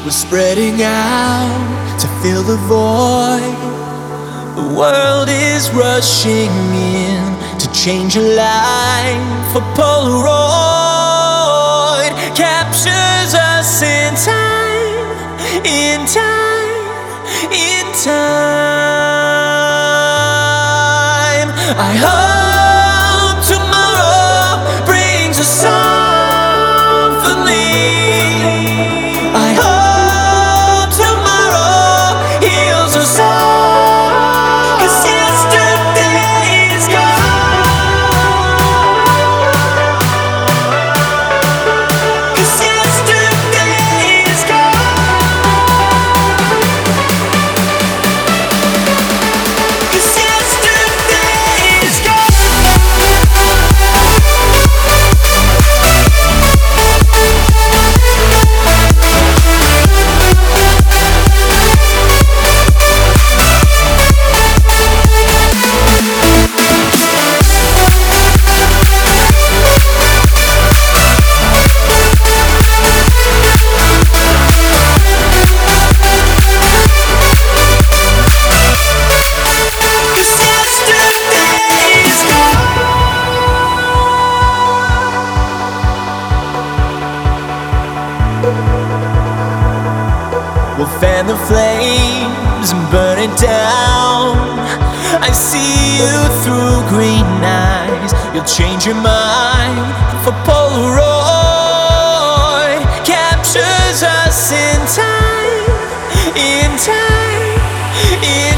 We're spreading out to fill the void. The world is rushing in to change a life. A Polaroid captures us in time, in time, in time. I hope tomorrow brings a symphony. I hope tomorrow heals us all, 'cause yesterday is gone. 'Cause yesterday is gone. 'Cause yesterday is gone. We'll fan the flames and burn it down. I see you through green eyes. You'll change your mind. For Polaroid captures us in time, in time, in